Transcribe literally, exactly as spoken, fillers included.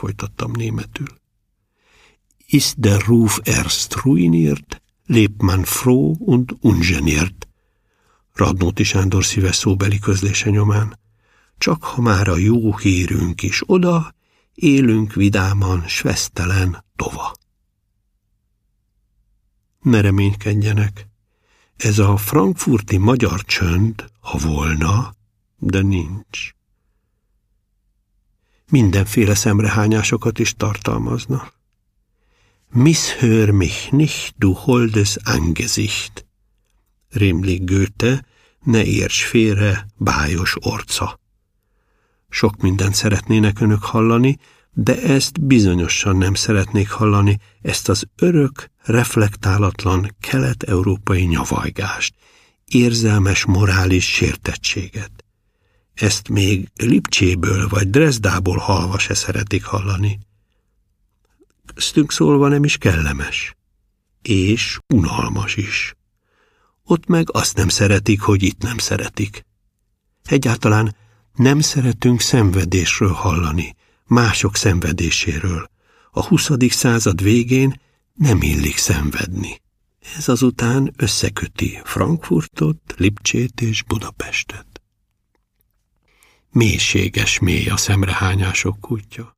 folytattam németül. Ist der Ruf erst ruiniert, lebt man froh und ungeniert. Radnóti Sándor szíves szóbeli közlése nyomán. Csak ha már a jó hírünk is oda, élünk vidáman, s vesztelen tova. Ne reménykedjenek, ez a frankfurti magyar csönd, ha volna, de nincs. Mindenféle szemrehányásokat is tartalmazna. Misshör mich nicht, du holdes Angesicht. Rémlik Goethe, ne érts félre, bájos orca. Sok mindent szeretnének önök hallani, de ezt bizonyosan nem szeretnék hallani, ezt az örök, reflektálatlan kelet-európai nyavajgást, érzelmes morális sértettséget. Ezt még Lipcséből vagy Dresdából hallva se szeretik hallani. Köztünk szólva nem is kellemes, és unalmas is. Ott meg azt nem szeretik, hogy itt nem szeretik. Egyáltalán nem szeretünk szenvedésről hallani, mások szenvedéséről. A huszadik század végén nem illik szenvedni. Ez azután összeköti Frankfurtot, Lipcsét és Budapestet. Mélységes mély a szemrehányások kútja.